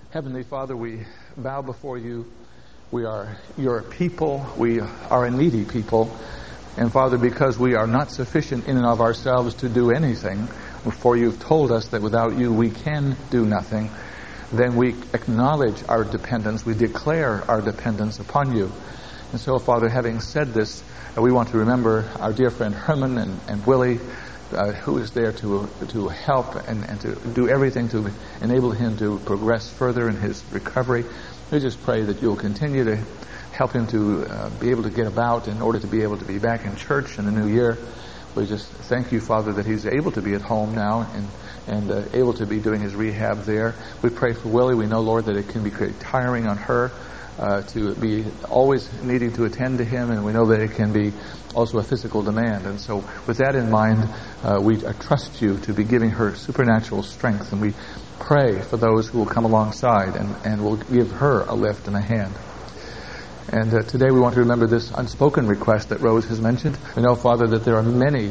Heavenly Father, we bow before you. We are your people. We are a needy people. And Father, because we are not sufficient in and of ourselves to do anything, for you've told us that without you we can do nothing, then we acknowledge our dependence. We declare our dependence upon you. And so, Father, having said this, we want to remember our dear friend Herman and Willie, who is there to help and to do everything to enable him to progress further in his recovery. We just pray that you'll continue to help him to be able to get about in order to be able to be back in church in the new year. We just thank you, Father, that he's able to be at home now and able to be doing his rehab there. We pray for Willie. We know, Lord, that it can be very tiring on her to be always needing to attend to him, and we know that it can be also a physical demand. And so with that in mind, we trust you to be giving her supernatural strength, and we pray for those who will come alongside and will give her a lift and a hand. And today we want to remember this unspoken request that Rose has mentioned. We know, Father, that there are many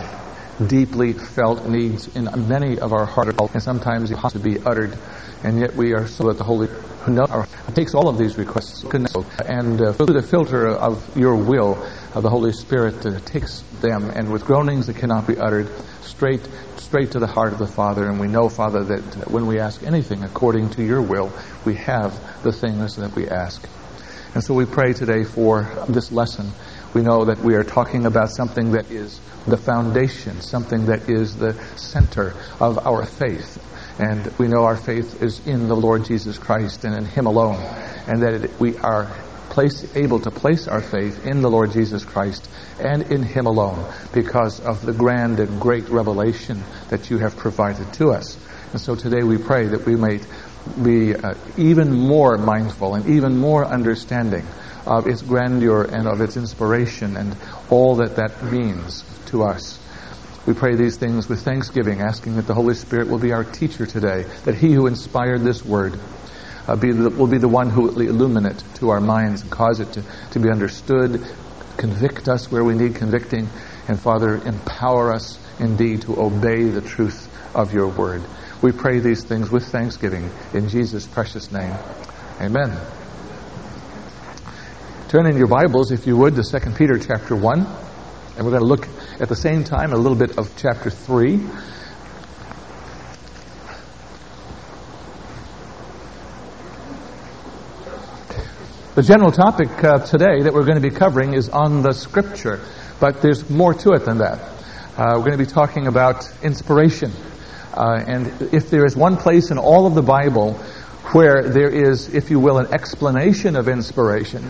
deeply felt needs in many of our hearts, and sometimes they have to be uttered. And yet we are so that the Holy who knows takes all of these requests and through the filter of your will, the Holy Spirit takes them, and with groanings that cannot be uttered, straight to the heart of the Father. And we know, Father, that when we ask anything according to your will, we have the things that we ask. And so we pray today for this lesson. We know that we are talking about something that is the foundation, something that is the center of our faith. And we know our faith is in the Lord Jesus Christ and in Him alone. And that we are able to place our faith in the Lord Jesus Christ and in Him alone because of the grand and great revelation that you have provided to us. And so today we pray that we may be even more mindful and even more understanding of its grandeur and of its inspiration and all that means to us. We pray these things with thanksgiving, asking that the Holy Spirit will be our teacher today, that He who inspired this word will be the one who will illumine it to our minds and cause it to be understood, convict us where we need convicting, and Father, empower us indeed to obey the truth of your word. We pray these things with thanksgiving in Jesus' precious name. Amen. Turn in your Bibles, if you would, to 2 Peter chapter 1. And we're going to look at the same time a little bit of chapter 3. The general topic today that we're going to be covering is on the Scripture, but there's more to it than that. We're going to be talking about inspiration. And if there is one place in all of the Bible where there is, if you will, an explanation of inspiration,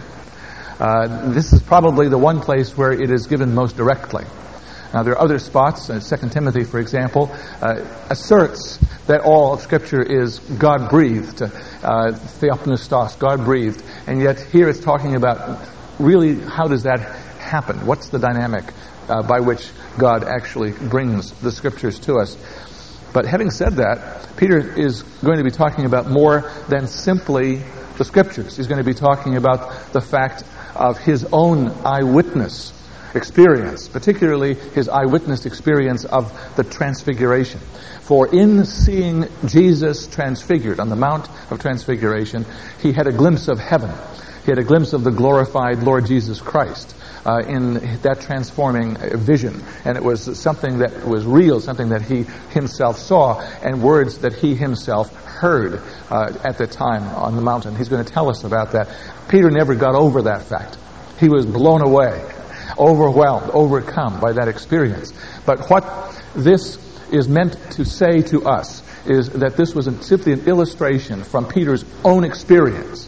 this is probably the one place where it is given most directly. Now, there are other spots. 2 Timothy, for example, asserts that all of Scripture is God-breathed, theopneustos, God-breathed. And yet here it's talking about really how does that happen? What's the dynamic by which God actually brings the Scriptures to us? But having said that, Peter is going to be talking about more than simply the Scriptures. He's going to be talking about the fact of his own eyewitness experience, particularly his eyewitness experience of the Transfiguration. For in seeing Jesus transfigured on the Mount of Transfiguration, he had a glimpse of heaven. He had a glimpse of the glorified Lord Jesus Christ in that transforming vision. And it was something that was real, something that he himself saw, and words that he himself heard at the time on the mountain. He's going to tell us about that. Peter never got over that fact. He was blown away, overwhelmed, overcome by that experience. But what this is meant to say to us is that this was simply an illustration from Peter's own experience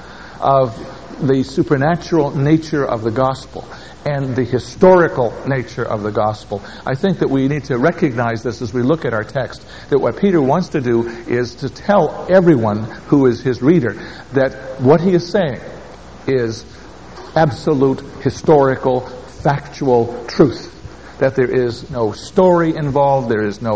of the supernatural nature of the gospel and the historical nature of the gospel. I think that we need to recognize this as we look at our text, that what Peter wants to do is to tell everyone who is his reader that what he is saying is absolute historical, factual truth. That there is no story involved, there's no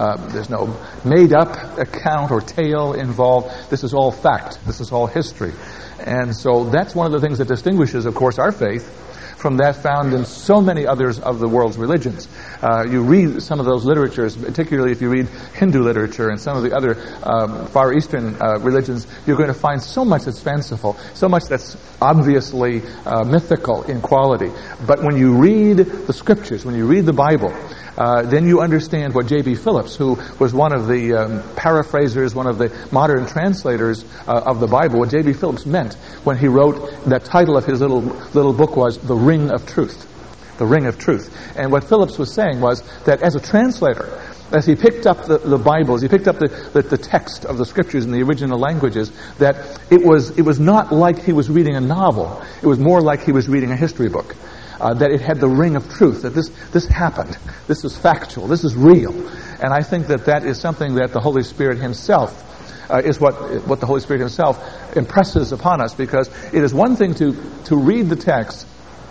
made-up account or tale involved. This is all fact. This is all history. And so that's one of the things that distinguishes, of course, our faith from that found in so many others of the world's religions. You read some of those literatures, particularly if you read Hindu literature and some of the other Far Eastern religions, you're going to find so much that's fanciful, so much that's obviously mythical in quality. But when you read the scriptures, when you read the Bible, then you understand what J.B. Phillips, who was one of the paraphrasers, one of the modern translators of the Bible, what J.B. Phillips meant when he wrote, the title of his little book was The Ring of Truth. The Ring of Truth. And what Phillips was saying was that as a translator, as he picked up the Bibles, he picked up the text of the scriptures in the original languages, that it was not like he was reading a novel. It was more like he was reading a history book. That it had the ring of truth, that this happened, this is factual, this is real. And I think that is something that the Holy Spirit himself is what the Holy Spirit himself impresses upon us, because it is one thing to read the text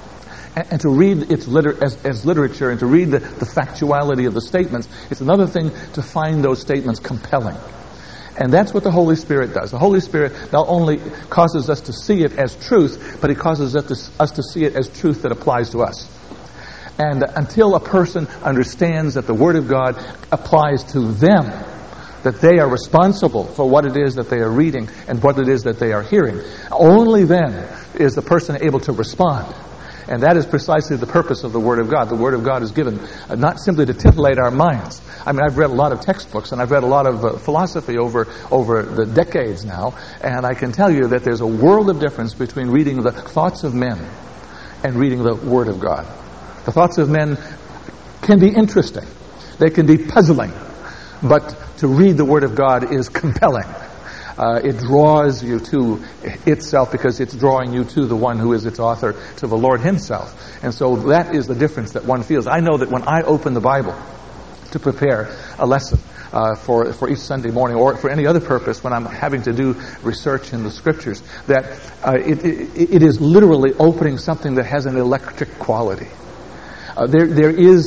and to read its as literature and to read the factuality of the statements. It's another thing to find those statements compelling. And that's what the Holy Spirit does. The Holy Spirit not only causes us to see it as truth, but He causes us to see it as truth that applies to us. And until a person understands that the Word of God applies to them, that they are responsible for what it is that they are reading and what it is that they are hearing, only then is the person able to respond. And that is precisely the purpose of the Word of God. The Word of God is given not simply to titillate our minds. I mean, I've read a lot of textbooks and I've read a lot of philosophy over the decades now, and I can tell you that there's a world of difference between reading the thoughts of men and reading the Word of God. The thoughts of men can be interesting. They can be puzzling. But to read the Word of God is compelling. It draws you to itself because it's drawing you to the one who is its author, to the Lord Himself. And so that is the difference that one feels. I know that when I open the Bible to prepare a lesson for each Sunday morning or for any other purpose, when I'm having to do research in the Scriptures, that it is literally opening something that has an electric quality. There is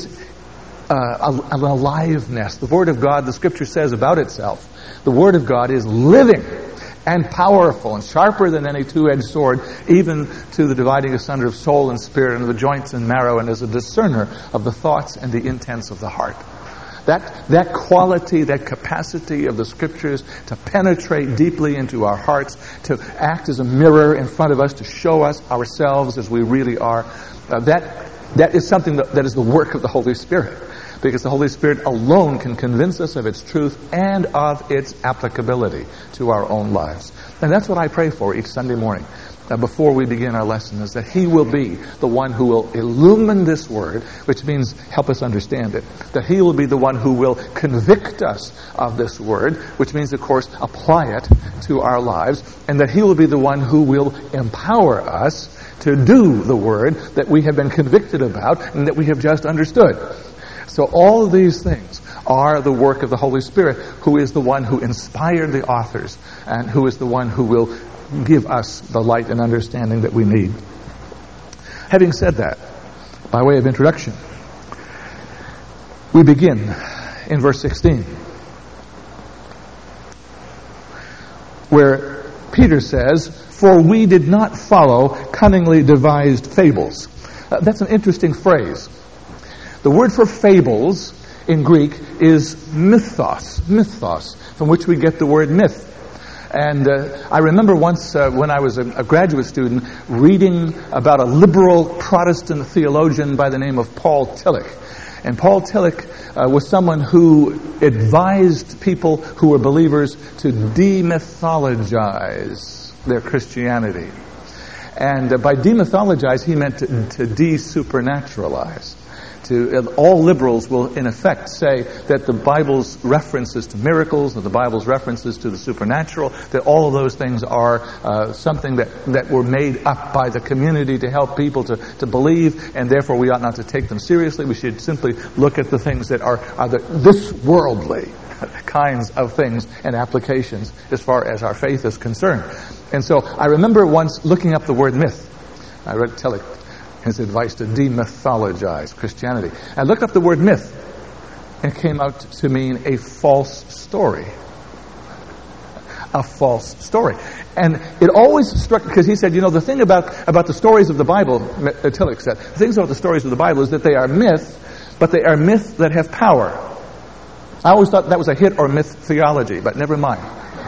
an aliveness. The Word of God, the Scripture says about itself, the Word of God is living and powerful and sharper than any two-edged sword, even to the dividing asunder of soul and spirit and of the joints and marrow, and is a discerner of the thoughts and the intents of the heart. That quality, that capacity of the Scriptures to penetrate deeply into our hearts, to act as a mirror in front of us, to show us ourselves as we really are, that is something that is the work of the Holy Spirit. Because the Holy Spirit alone can convince us of its truth and of its applicability to our own lives. And that's what I pray for each Sunday morning before we begin our lesson, is that He will be the one who will illumine this Word, which means help us understand it. That He will be the one who will convict us of this Word, which means, of course, apply it to our lives. And that He will be the one who will empower us to do the Word that we have been convicted about and that we have just understood. So all of these things are the work of the Holy Spirit, who is the one who inspired the authors and who is the one who will give us the light and understanding that we need. Having said that, by way of introduction, we begin in verse 16, where Peter says, "For we did not follow cunningly devised fables." That's an interesting phrase. The word for fables in Greek is mythos, from which we get the word myth. And I remember once when I was a graduate student reading about a liberal Protestant theologian by the name of Paul Tillich. And Paul Tillich was someone who advised people who were believers to demythologize their Christianity. And by demythologize, he meant to de-supernaturalize. All liberals will, in effect, say that the Bible's references to miracles, that the Bible's references to the supernatural, that all of those things are something that were made up by the community to help people to believe, and therefore we ought not to take them seriously. We should simply look at the things that are this worldly kinds of things and applications as far as our faith is concerned. And so I remember once looking up the word myth. I read Tillich, his advice to demythologize Christianity. I looked up the word myth, and it came out to mean a false story. a false story. And it always struck, because he said, the thing about the stories of the Bible, Tillich said, the things about the stories of the Bible is that they are myths, but they are myths that have power. I always thought that was a hit or myth theology, but never mind.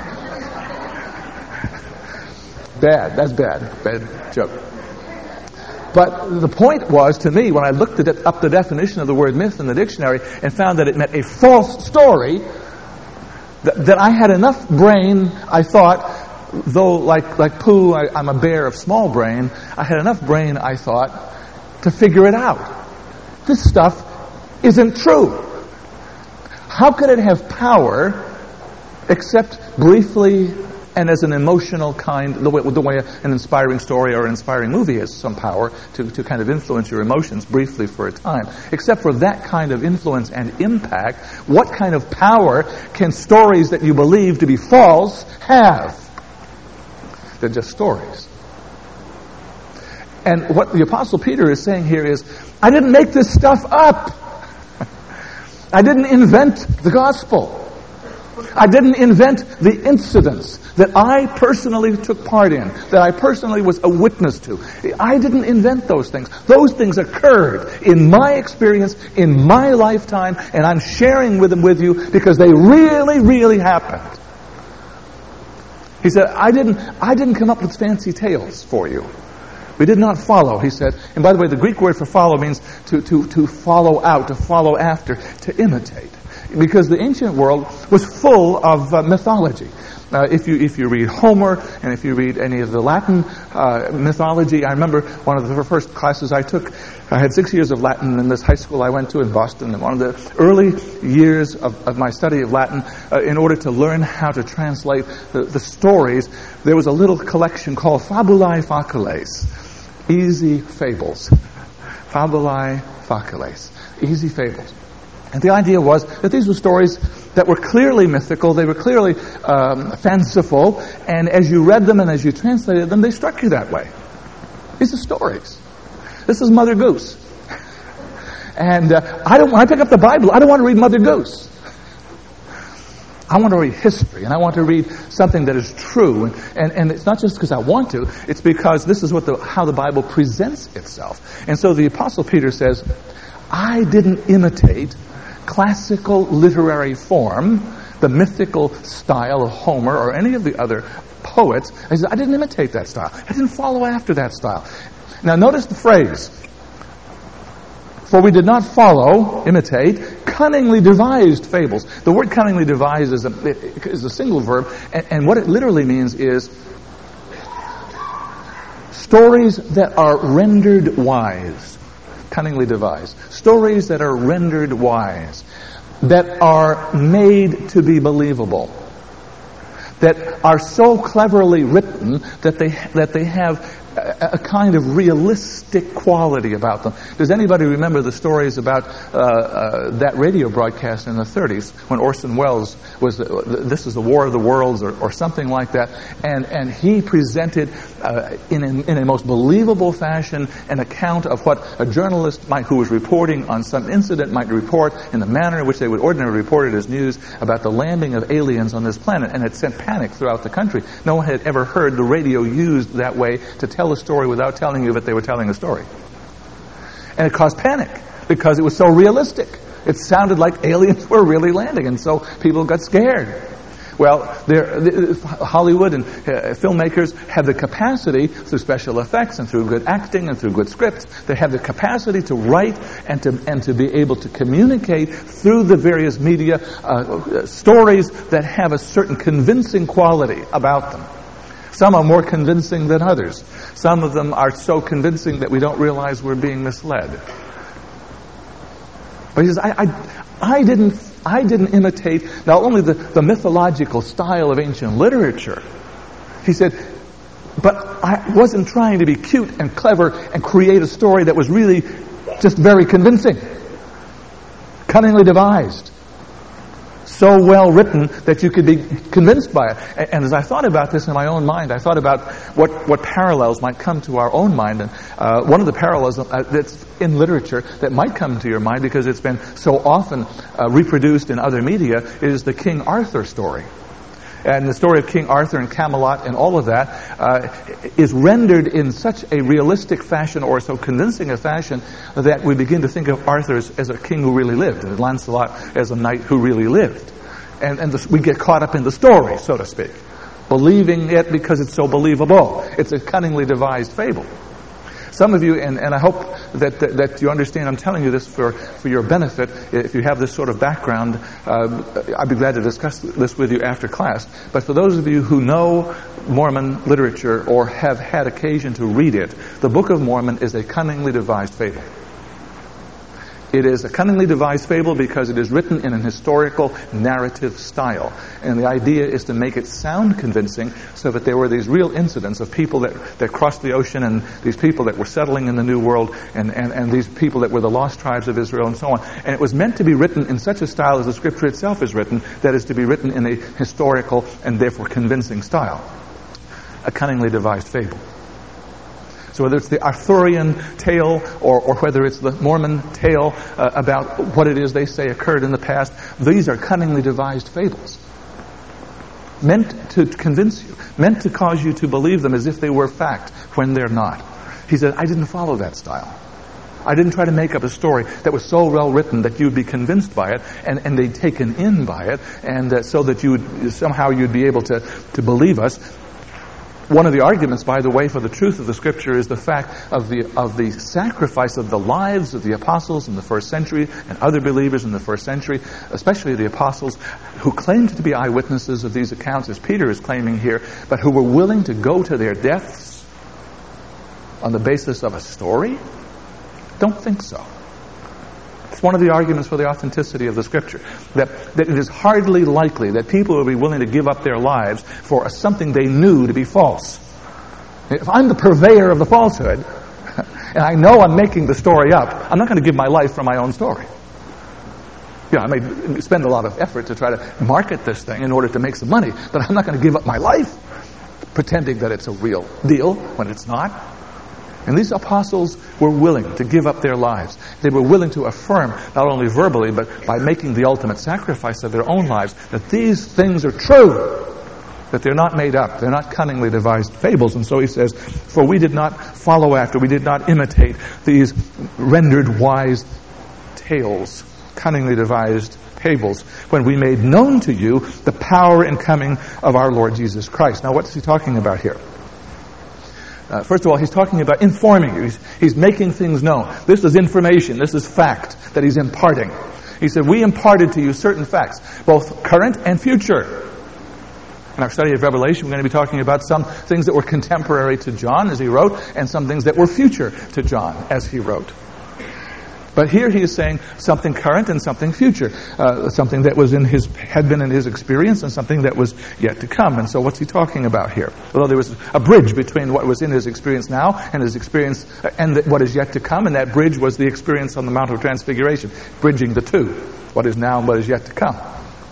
Bad. That's bad. Bad joke. But the point was, to me, when I looked up the definition of the word myth in the dictionary and found that it meant a false story, that I had enough brain, I thought, though like Pooh, I'm a bear of small brain, I had enough brain, I thought, to figure it out. This stuff isn't true. How could it have power except briefly and as an emotional kind, the way an inspiring story or an inspiring movie has some power to kind of influence your emotions briefly for a time. Except for that kind of influence and impact, what kind of power can stories that you believe to be false have? They're just stories. And what the Apostle Peter is saying here is, I didn't make this stuff up. I didn't invent the gospel. I didn't invent the incidents that I personally took part in, that I personally was a witness to. I didn't invent those things. Those things occurred in my experience, in my lifetime, and I'm sharing them with you because they really, really happened. He said, I didn't come up with fancy tales for you. We did not follow, he said. And by the way, the Greek word for follow means to follow out, to follow after, to imitate. Because the ancient world was full of mythology. If you read Homer, and if you read any of the Latin mythology, I remember one of the first classes I took, I had 6 years of Latin in this high school I went to in Boston, and one of the early years of my study of Latin, in order to learn how to translate the stories, there was a little collection called Fabulae Facules, easy fables. Fabulae Facules, easy fables. And the idea was that these were stories that were clearly mythical, they were clearly fanciful, and as you read them and as you translated them, they struck you that way. These are stories. This is Mother Goose. And when I pick up the Bible, I don't want to read Mother Goose. I want to read history, and I want to read something that is true. And it's not just because I want to, it's because this is how the Bible presents itself. And so the Apostle Peter says, I didn't imitate classical literary form, the mythical style of Homer or any of the other poets. I said, I didn't imitate that style. I didn't follow after that style. Now notice the phrase. For we did not follow, imitate, cunningly devised fables. The word cunningly devised is a single verb, and what it literally means is stories that are rendered wise. Cunningly devised. Stories that are rendered wise, that are made to be believable, that are so cleverly written that they have a kind of realistic quality about them. Does anybody remember the stories about that radio broadcast in the 30s when Orson Welles was, this is the War of the Worlds or something like that, and he presented in a most believable fashion an account of what a journalist who was reporting on some incident might report in the manner in which they would ordinarily report it as news about the landing of aliens on this planet, and it sent panic throughout the country. No one had ever heard the radio used that way to tell a story without telling you that they were telling a story. And it caused panic because it was so realistic. It sounded like aliens were really landing, and so people got scared. Well, Hollywood and filmmakers have the capacity, through special effects and through good acting and through good scripts, they have the capacity to write and to be able to communicate through the various media stories that have a certain convincing quality about them. Some are more convincing than others. Some of them are so convincing that we don't realize we're being misled. But he says, I didn't imitate not only the mythological style of ancient literature. He said, but I wasn't trying to be cute and clever and create a story that was really just very convincing. Cunningly devised. So well written that you could be convinced by it. And as I thought about this in my own mind, I thought about what parallels might come to our own mind. And one of the parallels that's in literature that might come to your mind, because it's been so often reproduced in other media, is the King Arthur story. And the story of King Arthur and Camelot and all of that is rendered in such a realistic fashion, or so convincing a fashion, that we begin to think of Arthur as a king who really lived, and Lancelot as a knight who really lived. And we get caught up in the story, so to speak, believing it because it's so believable. It's a cunningly devised fable. Some of you, and I hope that you understand, I'm telling you this for your benefit. If you have this sort of background, I'd be glad to discuss this with you after class. But for those of you who know Mormon literature or have had occasion to read it, the Book of Mormon is a cunningly devised fable. It is a cunningly devised fable because it is written in an historical narrative style. And the idea is to make it sound convincing so that there were these real incidents of people that crossed the ocean, and these people that were settling in the New World, and these people that were the lost tribes of Israel and so on. And it was meant to be written in such a style as the Scripture itself is written, that is to be written in a historical and therefore convincing style. A cunningly devised fable. So whether it's the Arthurian tale or whether it's the Mormon tale about what it is they say occurred in the past, these are cunningly devised fables. Meant to convince you, meant to cause you to believe them as if they were fact when they're not. He said, I didn't follow that style. I didn't try to make up a story that was so well written that you'd be convinced by it and they'd taken in by it, and so that you'd be able to believe us. One of the arguments, by the way, for the truth of the Scripture is the fact of the sacrifice of the lives of the apostles in the first century and other believers in the first century, especially the apostles who claimed to be eyewitnesses of these accounts, as Peter is claiming here, but who were willing to go to their deaths on the basis of a story? Don't think so. It's one of the arguments for the authenticity of the Scripture, that it is hardly likely that people will be willing to give up their lives for something they knew to be false. If I'm the purveyor of the falsehood, and I know I'm making the story up, I'm not going to give my life for my own story. I may spend a lot of effort to try to market this thing in order to make some money, but I'm not going to give up my life pretending that it's a real deal when it's not. And these apostles were willing to give up their lives. They were willing to affirm, not only verbally, but by making the ultimate sacrifice of their own lives, that these things are true, that they're not made up, they're not cunningly devised fables. And so he says, for we did not follow after, we did not imitate these rendered wise tales, cunningly devised fables, when we made known to you the power and coming of our Lord Jesus Christ. Now, what is he talking about here? First of all, he's talking about informing you. He's making things known. This is information. This is fact that he's imparting. He said, we imparted to you certain facts, both current and future. In our study of Revelation, we're going to be talking about some things that were contemporary to John as he wrote, and some things that were future to John as he wrote. But here he is saying something current and something future, something that had been in his experience and something that was yet to come. And so what's he talking about here? Well, there was a bridge between what was in his experience now and his experience and what is yet to come, and that bridge was the experience on the Mount of Transfiguration, bridging the two, what is now and what is yet to come.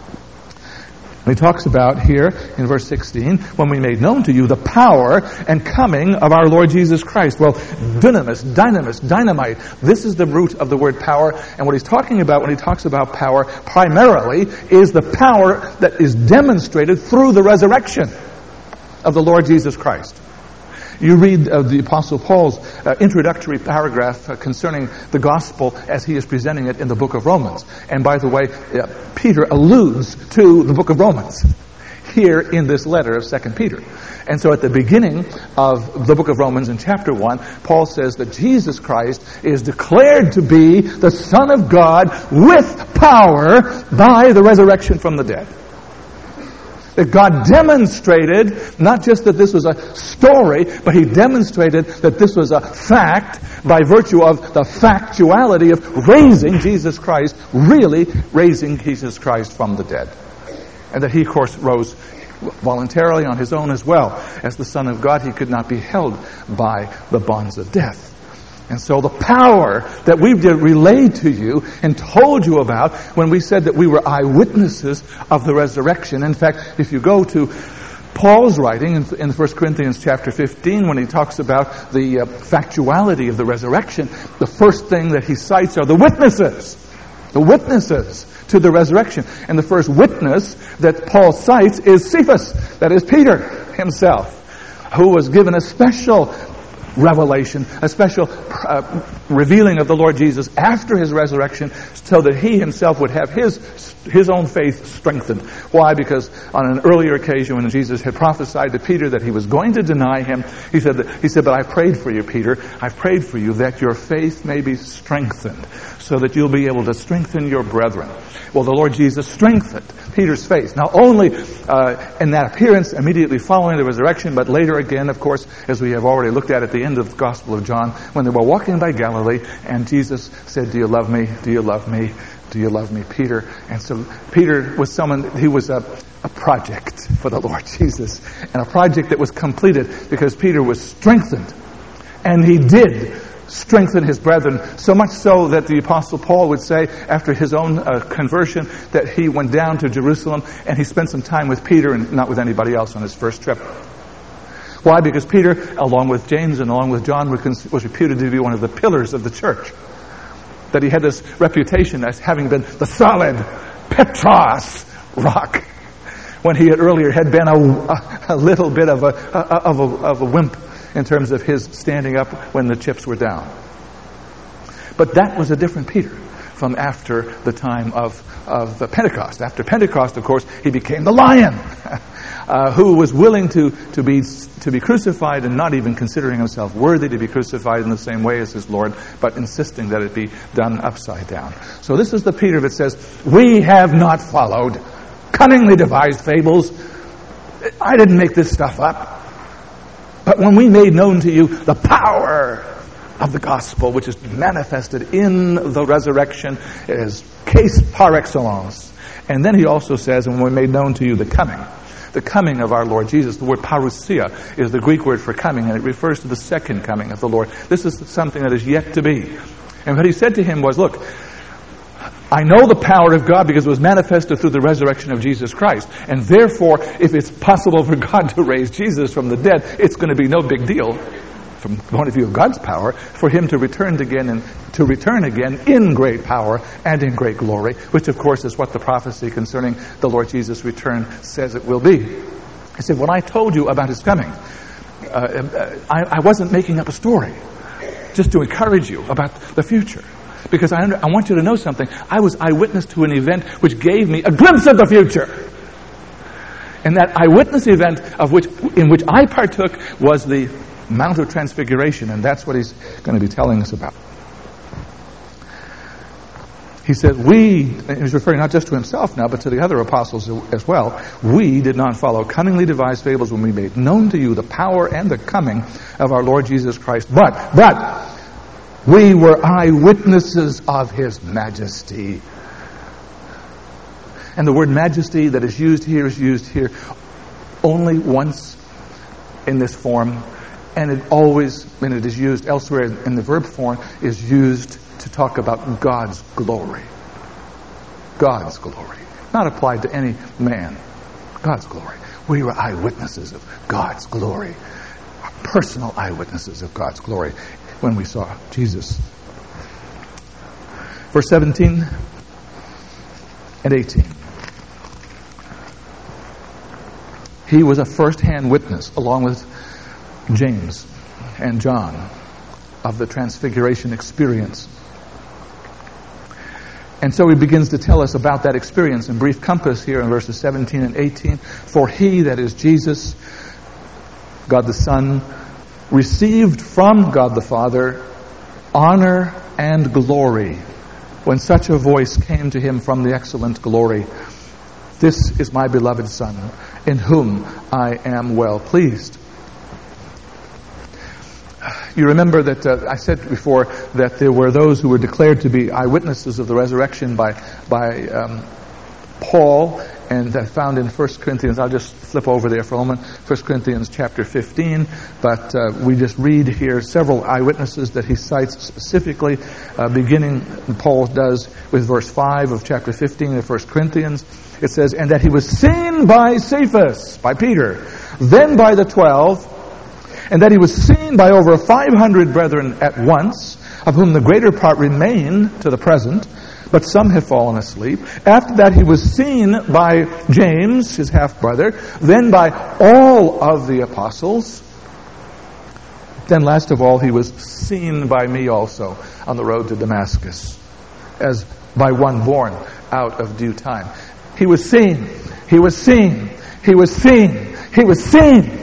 And he talks about here in verse 16, when we made known to you the power and coming of our Lord Jesus Christ. Well, dynamis, dynamite. This is the root of the word power. And what he's talking about when he talks about power primarily is the power that is demonstrated through the resurrection of the Lord Jesus Christ. You read the Apostle Paul's introductory paragraph concerning the gospel as he is presenting it in the book of Romans. And by the way, Peter alludes to the book of Romans here in this letter of 2 Peter. And so at the beginning of the book of Romans in chapter 1, Paul says that Jesus Christ is declared to be the Son of God with power by the resurrection from the dead. That God demonstrated, not just that this was a story, but he demonstrated that this was a fact by virtue of the factuality of raising Jesus Christ, really raising Jesus Christ from the dead. And that he, of course, rose voluntarily on his own as well. As the Son of God, he could not be held by the bonds of death. And so the power that we've relayed to you and told you about when we said that we were eyewitnesses of the resurrection. In fact, if you go to Paul's writing in 1 Corinthians chapter 15, when he talks about the factuality of the resurrection, the first thing that he cites are the witnesses. The witnesses to the resurrection. And the first witness that Paul cites is Cephas, that is Peter himself, who was given a special revelation, a special revealing of the Lord Jesus after his resurrection, so that he himself would have his own faith strengthened. Why? Because on an earlier occasion when Jesus had prophesied to Peter that he was going to deny him, he said, but I prayed for you, Peter. I prayed for you that your faith may be strengthened, so that you'll be able to strengthen your brethren. Well, the Lord Jesus strengthened Peter's faith, not only in that appearance immediately following the resurrection, but later again, of course, as we have already looked at the end of the Gospel of John, when they were walking by Galilee, and Jesus said, "Do you love me? Do you love me? Do you love me, Peter?" And so Peter was someone, he was a project for the Lord Jesus, and a project that was completed because Peter was strengthened. And he did strengthen his brethren, so much so that the Apostle Paul would say after his own conversion that he went down to Jerusalem and he spent some time with Peter and not with anybody else on his first trip. Why? Because Peter, along with James and along with John, was reputed to be one of the pillars of the church. That he had this reputation as having been the solid Petros rock, when he had earlier had been a little bit of a wimp in terms of his standing up when the chips were down. But that was a different Peter from after the time of the Pentecost. After Pentecost, of course, he became the lion, who was willing to be crucified and not even considering himself worthy to be crucified in the same way as his Lord, but insisting that it be done upside down. So this is the Peter that says, "We have not followed cunningly devised fables. I didn't make this stuff up. But when we made known to you the power of the gospel, which is manifested in the resurrection, is case par excellence." And then he also says, "And when we made known to you the coming of our Lord Jesus." The word parousia is the Greek word for coming, and it refers to the second coming of the Lord. This is something that is yet to be. And what he said to him was, "Look, I know the power of God because it was manifested through the resurrection of Jesus Christ. And therefore, if it's possible for God to raise Jesus from the dead, it's going to be no big deal, from the point of view of God's power, for him to return again in great power and in great glory," which of course is what the prophecy concerning the Lord Jesus' return says it will be. He said, when I told you about his coming, I wasn't making up a story just to encourage you about the future. Because I want you to know something. I was eyewitness to an event which gave me a glimpse of the future. And that eyewitness event in which I partook was the Mount of Transfiguration. And that's what he's going to be telling us about. He said, and he's referring not just to himself now, but to the other apostles as well. "We did not follow cunningly devised fables when we made known to you the power and the coming of our Lord Jesus Christ. But we were eyewitnesses of his majesty." And the word majesty that is used here only once in this form, and it always, when it is used elsewhere in the verb form, is used to talk about God's glory. God's glory. Not applied to any man. God's glory. We were eyewitnesses of God's glory. Personal eyewitnesses of God's glory when we saw Jesus. Verse 17 and 18. He was a first-hand witness, along with James and John, of the transfiguration experience. And so he begins to tell us about that experience in brief compass here in verses 17 and 18. "For he," that is Jesus, God the Son, "received from God the Father honor and glory when such a voice came to him from the excellent glory. This is my beloved Son, in whom I am well pleased." You remember that I said before that there were those who were declared to be eyewitnesses of the resurrection by Paul, and that found in 1 Corinthians. I'll just flip over there for a moment. 1 Corinthians chapter 15. But we just read here several eyewitnesses that he cites specifically, beginning, Paul does, with verse 5 of chapter 15 of 1 Corinthians. It says, "And that he was seen by Cephas," by Peter, "then by the 12, and that he was seen by over 500 brethren at once, of whom the greater part remain to the present, but some have fallen asleep. After that he was seen by James, his half-brother, then by all of the apostles. Then last of all he was seen by me also on the road to Damascus, as by one born out of due time. He was seen. He was seen. He was seen. He was seen.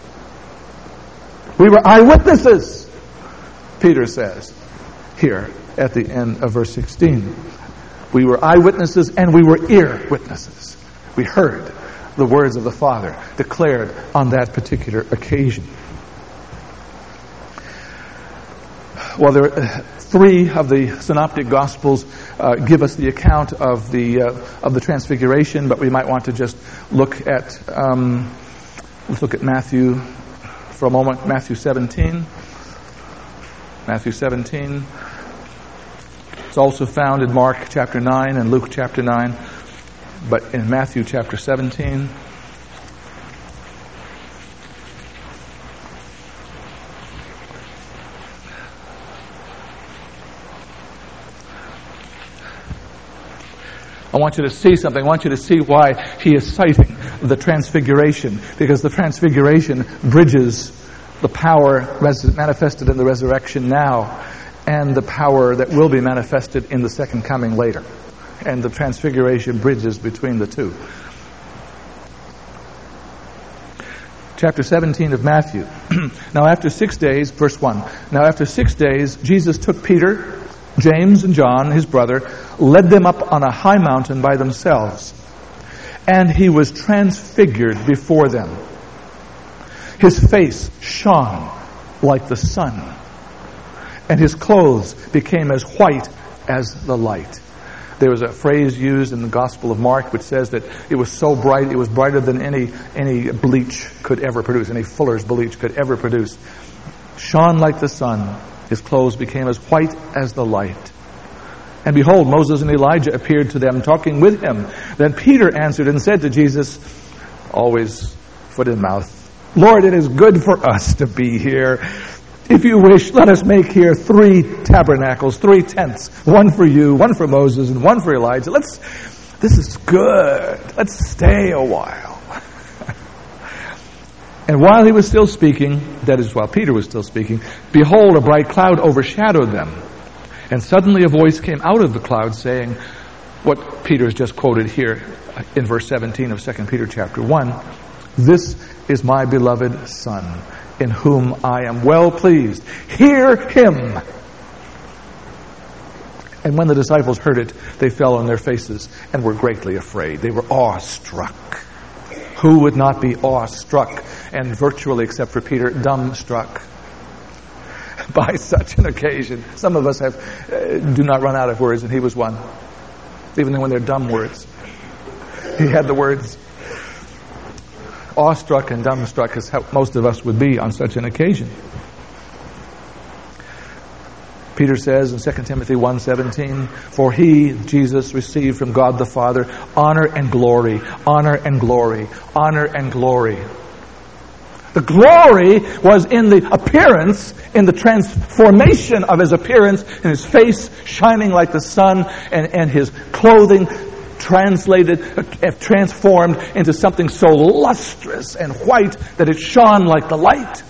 We were eyewitnesses, Peter says here at the end of verse 16. We were eyewitnesses and we were ear witnesses. We heard the words of the Father declared on that particular occasion. Well, there are three of the synoptic gospels give us the account of the transfiguration, but we might want to just look at let's look at Matthew for a moment. Matthew 17. Matthew 17. It's also found in Mark chapter 9 and Luke chapter 9, but in Matthew chapter 17. I want you to see something. I want you to see why he is citing the transfiguration, because the transfiguration bridges the power manifested in the resurrection now and the power that will be manifested in the second coming later. And the transfiguration bridges between the two. Chapter 17 of Matthew. Now after 6 days, verse 1. Now after 6 days, Jesus took Peter, James and John, his brother, led them up on a high mountain by themselves. And he was transfigured before them. His face shone like the sun, and his clothes became as white as the light. There was a phrase used in the Gospel of Mark which says that it was so bright, it was brighter than any bleach could ever produce, any fuller's bleach could ever produce. Shone like the sun. His clothes became as white as the light. And behold, Moses and Elijah appeared to them, talking with him. Then Peter answered and said to Jesus, always foot in mouth, Lord, it is good for us to be here. If you wish, let us make here 3 tabernacles, 3 tents, one for you, one for Moses, and one for Elijah. This is good. Let's stay a while. And while he was still speaking, that is, while Peter was still speaking, behold, a bright cloud overshadowed them. And suddenly a voice came out of the cloud saying, what Peter has just quoted here in verse 17 of 2 Peter chapter 1, this is my beloved Son, in whom I am well pleased. Hear him. And when the disciples heard it, they fell on their faces and were greatly afraid. They were awestruck. Who would not be awestruck and virtually, except for Peter, dumbstruck by such an occasion? Some of us do not run out of words, and he was one. Even when they're dumb words. He had the words. Awestruck and dumbstruck is how most of us would be on such an occasion. Peter says in 2 Timothy 1:17, for he, Jesus, received from God the Father honor and glory, honor and glory, honor and glory. The glory was in the appearance, in the transformation of his appearance, and his face shining like the sun, and his clothing transformed into something so lustrous and white that it shone like the light.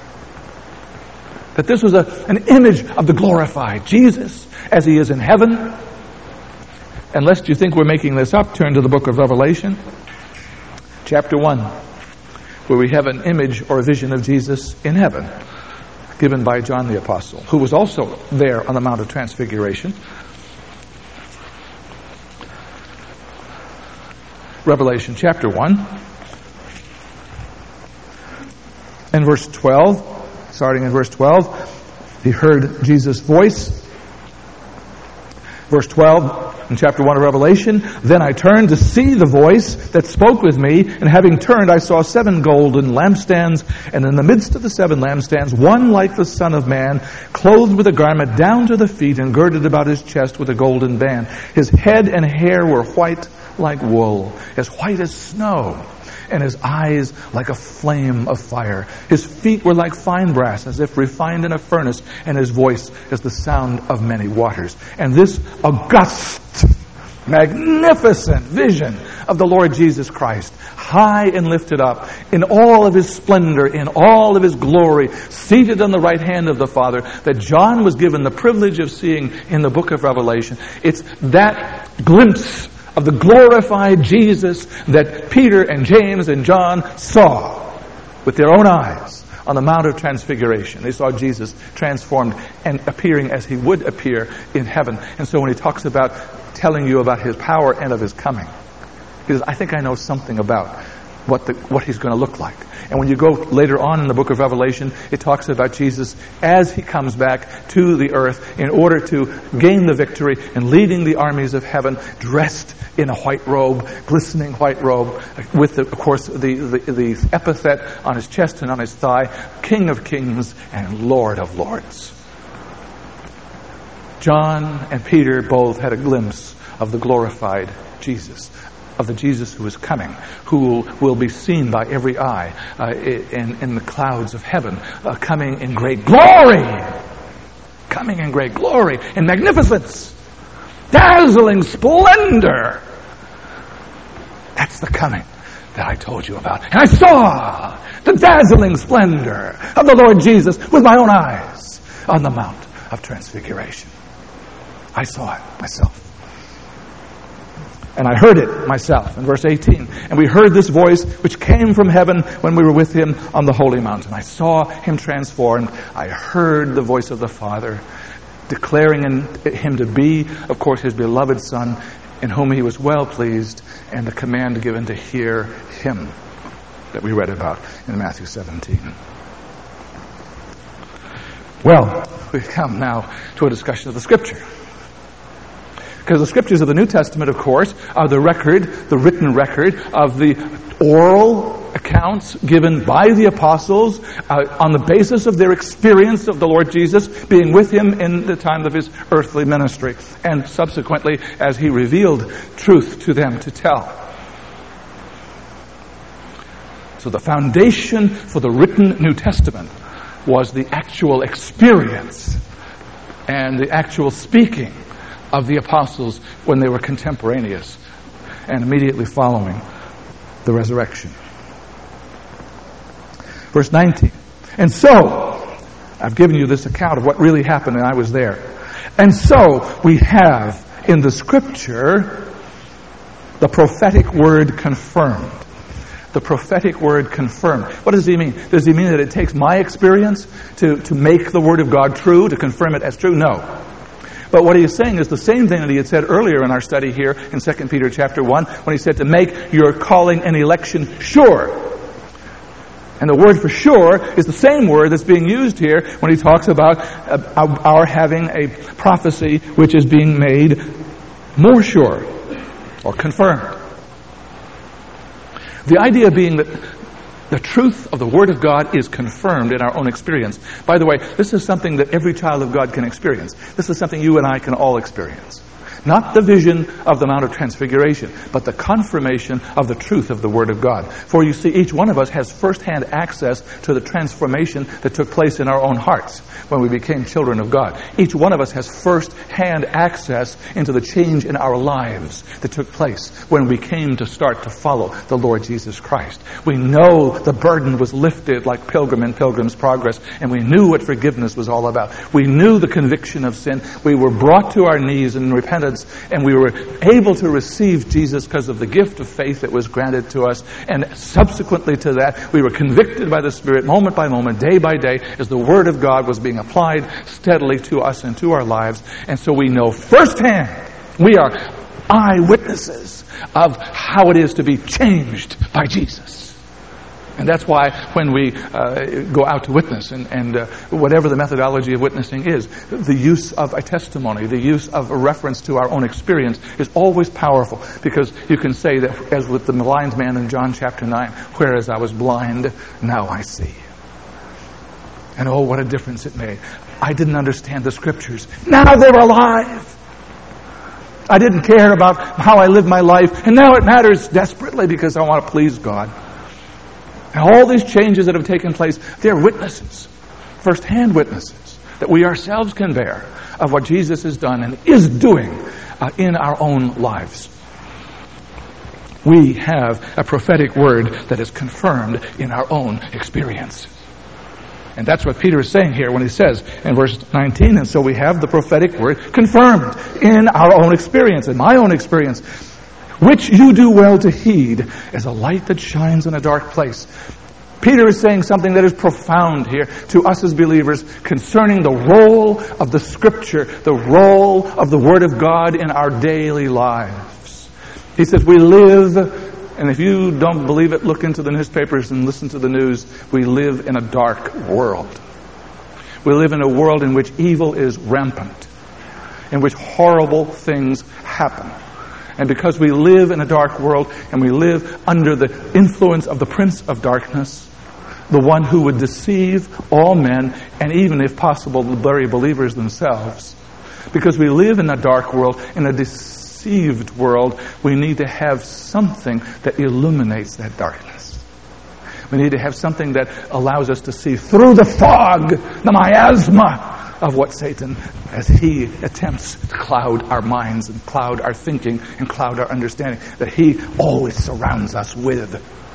That this was an image of the glorified Jesus as he is in heaven. And lest you think we're making this up, turn to the book of Revelation, chapter 1, where we have an image or a vision of Jesus in heaven given by John the Apostle, who was also there on the Mount of Transfiguration. Revelation chapter 1 and verse 12, starting in verse 12, he heard Jesus' voice. Verse 12 in chapter 1 of Revelation, then I turned to see the voice that spoke with me, and having turned I saw 7 golden lampstands, and in the midst of the 7 lampstands one like the Son of Man, clothed with a garment down to the feet and girded about his chest with a golden band. His head and hair were white like wool, as white as snow, and his eyes like a flame of fire. His feet were like fine brass, as if refined in a furnace, and his voice as the sound of many waters. And this august, magnificent vision of the Lord Jesus Christ, high and lifted up in all of his splendor, in all of his glory, seated on the right hand of the Father, that John was given the privilege of seeing in the book of Revelation. It's that glimpse of the glorified Jesus that Peter and James and John saw with their own eyes on the Mount of Transfiguration. They saw Jesus transformed and appearing as he would appear in heaven. And so when he talks about telling you about his power and of his coming, he says, I think I know something about what he's going to look like. And when you go later on in the book of Revelation, it talks about Jesus as he comes back to the earth in order to gain the victory and leading the armies of heaven, dressed in a white robe, glistening white robe, with, of course, the epithet on his chest and on his thigh, King of Kings and Lord of Lords. John and Peter both had a glimpse of the glorified Jesus, of the Jesus who is coming, who will be seen by every eye in the clouds of heaven, coming in great glory, and magnificence, dazzling splendor. That's the coming that I told you about. And I saw the dazzling splendor of the Lord Jesus with my own eyes on the Mount of Transfiguration. I saw it myself. And I heard it myself, in verse 18. And we heard this voice which came from heaven when we were with him on the holy mountain. I saw him transformed. I heard the voice of the Father declaring him to be, of course, his beloved Son, in whom he was well pleased, and the command given to hear him that we read about in Matthew 17. Well, we come now to a discussion of the Scripture. Because the Scriptures of the New Testament, of course, are the written record of the oral accounts given by the apostles on the basis of their experience of the Lord Jesus being with him in the time of his earthly ministry, and subsequently as he revealed truth to them to tell. So the foundation for the written New Testament was the actual experience and the actual speaking of the apostles when they were contemporaneous and immediately following the resurrection. Verse 19. And so, I've given you this account of what really happened, and I was there. And so, we have in the Scripture the prophetic word confirmed. The prophetic word confirmed. What does he mean? Does he mean that it takes my experience to make the Word of God true, to confirm it as true? No. But what he is saying is the same thing that he had said earlier in our study here in 2 Peter chapter 1, when he said to make your calling and election sure. And the word for sure is the same word that's being used here when he talks about our having a prophecy which is being made more sure or confirmed. The idea being that the truth of the Word of God is confirmed in our own experience. By the way, this is something that every child of God can experience. This is something you and I can all experience. Not the vision of the Mount of Transfiguration, but the confirmation of the truth of the Word of God. For you see, each one of us has first-hand access to the transformation that took place in our own hearts when we became children of God. Each one of us has first-hand access into the change in our lives that took place when we came to start to follow the Lord Jesus Christ. We know the burden was lifted like Pilgrim in Pilgrim's Progress, and we knew what forgiveness was all about. We knew the conviction of sin. We were brought to our knees in repentance, and we were able to receive Jesus because of the gift of faith that was granted to us. And subsequently to that, we were convicted by the Spirit moment by moment, day by day, as the Word of God was being applied steadily to us and to our lives. And so we know firsthand, we are eyewitnesses of how it is to be changed by Jesus. And that's why when we go out to witness, and whatever the methodology of witnessing is, the use of a testimony, the use of a reference to our own experience is always powerful. Because you can say that, as with the blind man in John chapter 9, whereas I was blind, now I see. And oh, what a difference it made. I didn't understand the Scriptures. Now they're alive. I didn't care about how I lived my life, and now it matters desperately because I want to please God. And all these changes that have taken place, they're witnesses, first-hand witnesses, that we ourselves can bear of what Jesus has done and is doing in our own lives. We have a prophetic word that is confirmed in our own experience. And that's what Peter is saying here when he says in verse 19, and so we have the prophetic word confirmed in our own experience, in my own experience, which you do well to heed as a light that shines in a dark place. Peter is saying something that is profound here to us as believers concerning the role of the Scripture, the role of the Word of God in our daily lives. He says we live, and if you don't believe it, look into the newspapers and listen to the news. We live in a dark world. We live in a world in which evil is rampant, in which horrible things happen. And because we live in a dark world and we live under the influence of the prince of darkness, the one who would deceive all men and even, if possible, the very believers themselves, because we live in a dark world, in a deceived world, we need to have something that illuminates that darkness. We need to have something that allows us to see through the fog, the miasma of what Satan, as he attempts to cloud our minds and cloud our thinking and cloud our understanding, that he always surrounds us with.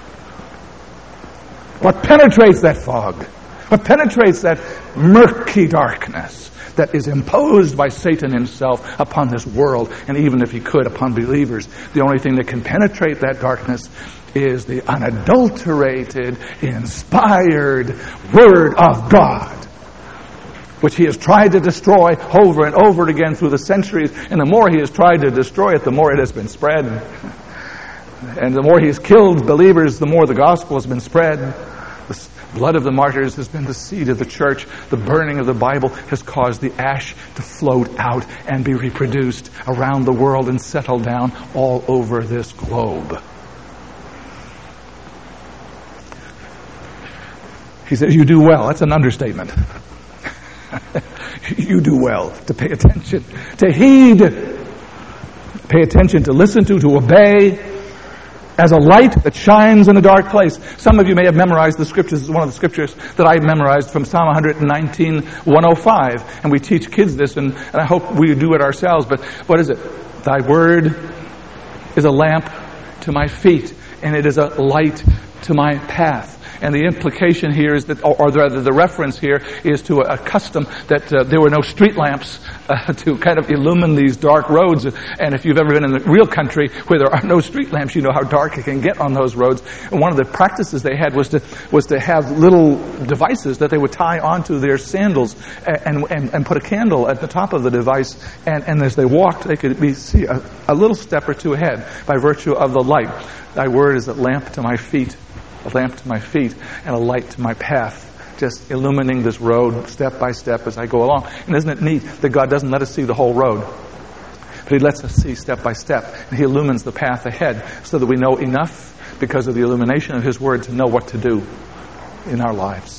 What penetrates that fog? What penetrates that murky darkness that is imposed by Satan himself upon this world, and even if he could, upon believers? The only thing that can penetrate that darkness is the unadulterated, inspired Word of God, which he has tried to destroy over and over again through the centuries. And the more he has tried to destroy it, the more it has been spread. And the more he has killed believers, the more the gospel has been spread. The blood of the martyrs has been the seed of the church. The burning of the Bible has caused the ash to float out and be reproduced around the world and settle down all over this globe. He says, you do well. That's an understatement. You do well to pay attention, to heed, pay attention, to listen to obey, as a light that shines in a dark place. Some of you may have memorized the scriptures. This is one of the scriptures that I memorized from Psalm 119, 105. And we teach kids this, and I hope we do it ourselves. But what is it? Thy word is a lamp to my feet, and it is a light to my path. And the implication here is that, or rather the reference here is to a custom that there were no street lamps to kind of illumine these dark roads. And if you've ever been in the real country where there are no street lamps, you know how dark it can get on those roads. And one of the practices they had was to have little devices that they would tie onto their sandals and put a candle at the top of the device. And as they walked, they could see a little step or two ahead by virtue of the light. Thy word is a lamp to my feet. A lamp to my feet and a light to my path, just illumining this road step by step as I go along. And isn't it neat that God doesn't let us see the whole road, but He lets us see step by step, and He illumines the path ahead so that we know enough because of the illumination of His Word to know what to do in our lives.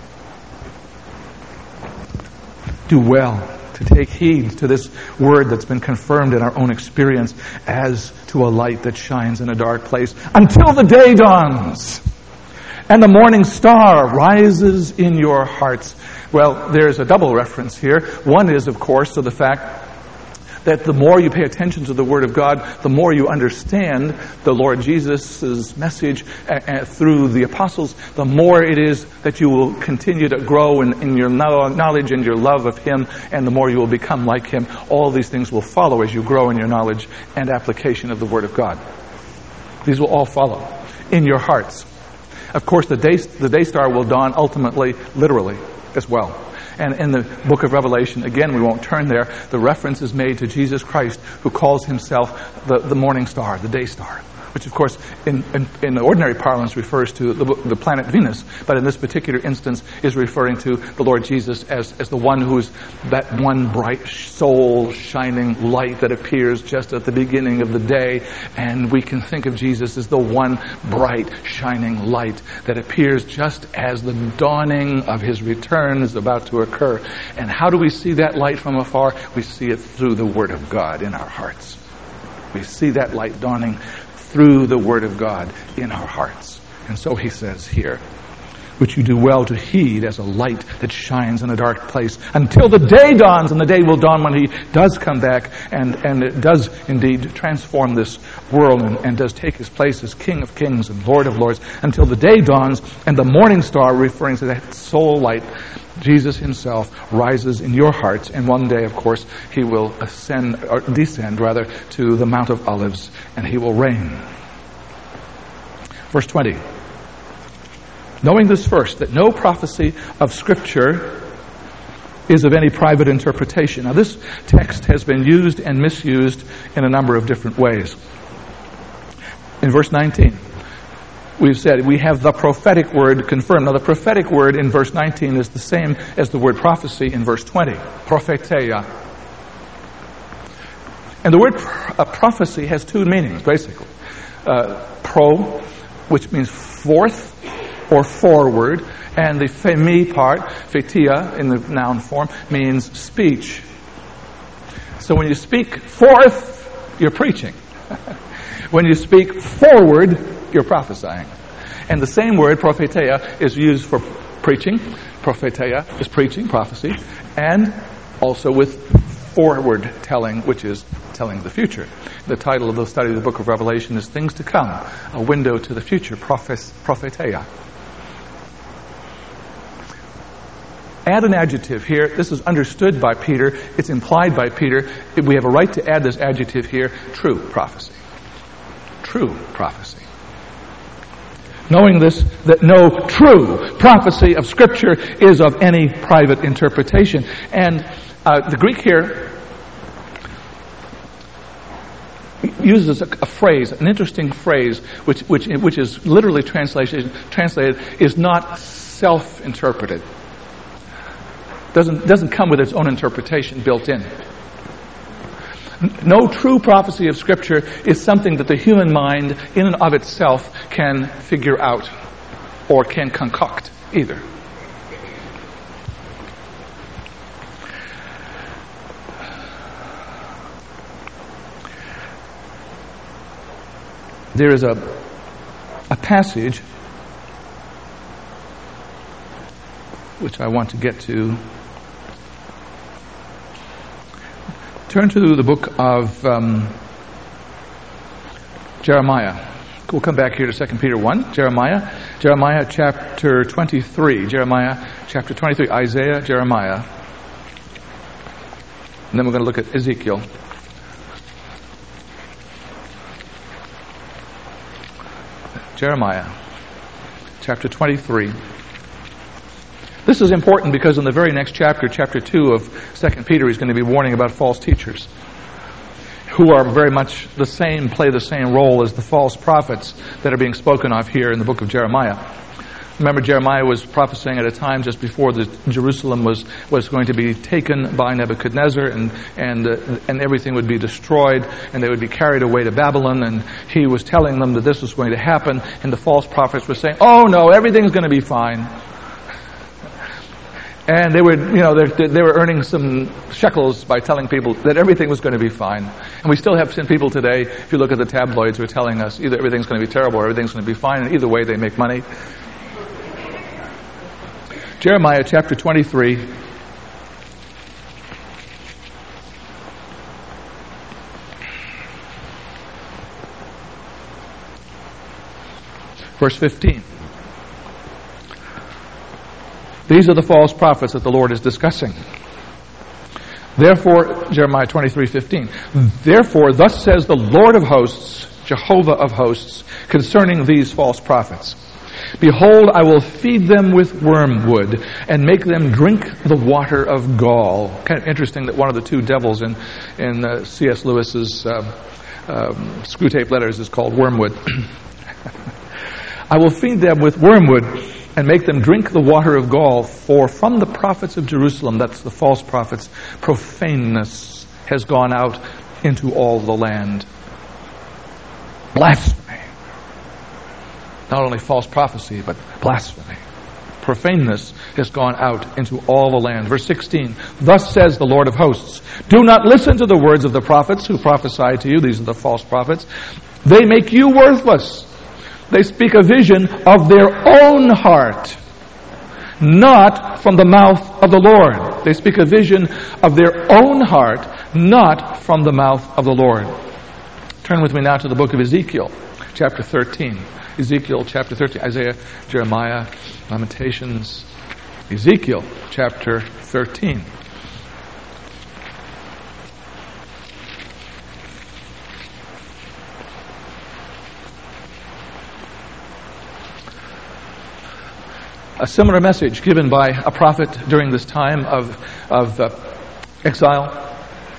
Do well to take heed to this word that's been confirmed in our own experience as to a light that shines in a dark place until the day dawns and the morning star rises in your hearts. Well, there's a double reference here. One is, of course, to the fact that the more you pay attention to the Word of God, the more you understand the Lord Jesus' message through the apostles, the more it is that you will continue to grow in your knowledge and your love of Him, and the more you will become like Him. All these things will follow as you grow in your knowledge and application of the Word of God. These will all follow in your hearts. Of course, the day star will dawn ultimately, literally, as well. And in the book of Revelation, again, we won't turn there, the reference is made to Jesus Christ, who calls Himself the morning star, the day star, which, of course, in ordinary parlance refers to the planet Venus, but in this particular instance is referring to the Lord Jesus as the one who is that one bright soul shining light that appears just at the beginning of the day. And we can think of Jesus as the one bright shining light that appears just as the dawning of His return is about to occur. And how do we see that light from afar? We see it through the Word of God in our hearts. We see that light dawning through the Word of God in our hearts. And so he says here, which you do well to heed as a light that shines in a dark place until the day dawns, and the day will dawn when he does come back and it does indeed transform this world and does take his place as King of Kings and Lord of Lords, until the day dawns and the morning star, referring to that soul light, Jesus himself, rises in your hearts, and one day, of course, he will descend to the Mount of Olives, and he will reign. Verse 20. Knowing this first, that no prophecy of Scripture is of any private interpretation. Now, this text has been used and misused in a number of different ways. In verse 19, we've said we have the prophetic word confirmed. Now, the prophetic word in verse 19 is the same as the word prophecy in verse 20, propheteia. And the word prophecy has two meanings, basically. Pro, which means forth, or forward, and the phemi part, phetia, in the noun form, means speech. So when you speak forth, you're preaching. When you speak forward, you're prophesying. And the same word, propheteia, is used for preaching. Propheteia is preaching, prophecy, and also with forward telling, which is telling the future. The title of the study of the book of Revelation is Things to Come, a window to the future, propheteia. Add an adjective here. This is understood by Peter. It's implied by Peter. We have a right to add this adjective here. True prophecy. True prophecy. Knowing this, that no true prophecy of Scripture is of any private interpretation. And the Greek here uses a phrase, an interesting phrase, which is literally translated is not self-interpreted. Doesn't come with its own interpretation built in. No true prophecy of Scripture is something that the human mind in and of itself can figure out or can concoct either. There is a passage which I want to get to. Turn to the book of Jeremiah. We'll come back here to 2 Peter 1. Jeremiah chapter 23. Jeremiah chapter 23. Isaiah, Jeremiah. And then we're going to look at Ezekiel. Jeremiah chapter 23. This is important because in the very next chapter, chapter 2 of 2 Peter, he's going to be warning about false teachers who are very much the same, play the same role as the false prophets that are being spoken of here in the book of Jeremiah. Remember, Jeremiah was prophesying at a time just before Jerusalem was going to be taken by Nebuchadnezzar, and everything would be destroyed, and they would be carried away to Babylon. And he was telling them that this was going to happen, and the false prophets were saying, "Oh no, everything's going to be fine." And they were earning some shekels by telling people that everything was going to be fine. And we still have some people today, if you look at the tabloids, who are telling us either everything's going to be terrible or everything's going to be fine, and either way they make money. Jeremiah chapter 23. Verse 15. These are the false prophets that the Lord is discussing. Therefore, Jeremiah 23:15. Therefore, thus says the Lord of hosts, Jehovah of hosts, concerning these false prophets. Behold, I will feed them with wormwood and make them drink the water of gall. Kind of interesting that one of the two devils in C.S. Lewis's Screwtape Letters is called Wormwood. I will feed them with wormwood and make them drink the water of gall, for from the prophets of Jerusalem, that's the false prophets, profaneness has gone out into all the land. Blasphemy. Not only false prophecy, but blasphemy. Profaneness has gone out into all the land. Verse 16, thus says the Lord of hosts, do not listen to the words of the prophets who prophesy to you. These are the false prophets. They make you worthless. They speak a vision of their own heart, not from the mouth of the Lord. They speak a vision of their own heart, not from the mouth of the Lord. Turn with me now to the book of Ezekiel, chapter 13. Ezekiel chapter 13. Isaiah, Jeremiah, Lamentations, Ezekiel chapter 13. A similar message given by a prophet during this time of exile.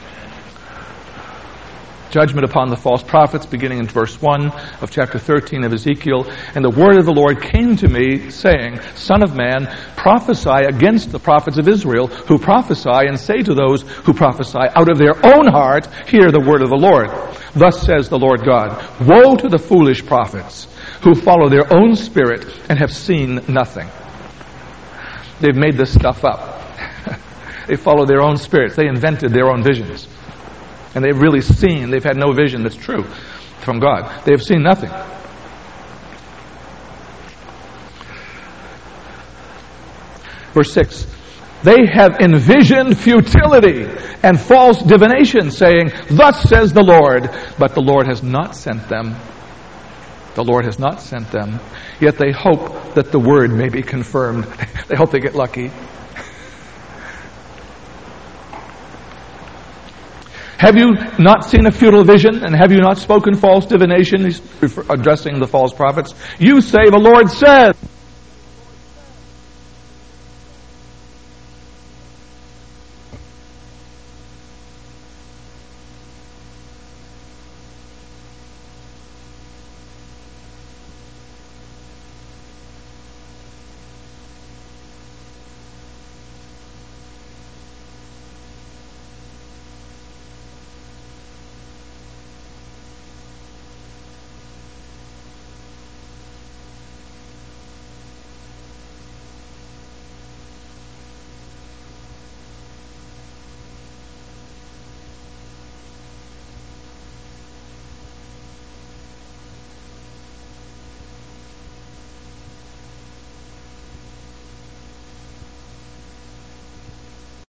Judgment upon the false prophets, beginning in verse 1 of chapter 13 of Ezekiel. And the word of the Lord came to me, saying, Son of man, prophesy against the prophets of Israel, who prophesy, and say to those who prophesy out of their own heart, hear the word of the Lord. Thus says the Lord God, woe to the foolish prophets, who follow their own spirit and have seen nothing. They've made this stuff up. They follow their own spirits. They invented their own visions. And they've really seen, they've had no vision that's true from God. They have seen nothing. Verse 6, they have envisioned futility and false divination, saying, Thus says the Lord, but the Lord has not sent them. The Lord has not sent them, yet they hope that the word may be confirmed. They hope they get lucky. Have you not seen a futile vision, and have you not spoken false divination? He's addressing the false prophets. You say, the Lord said.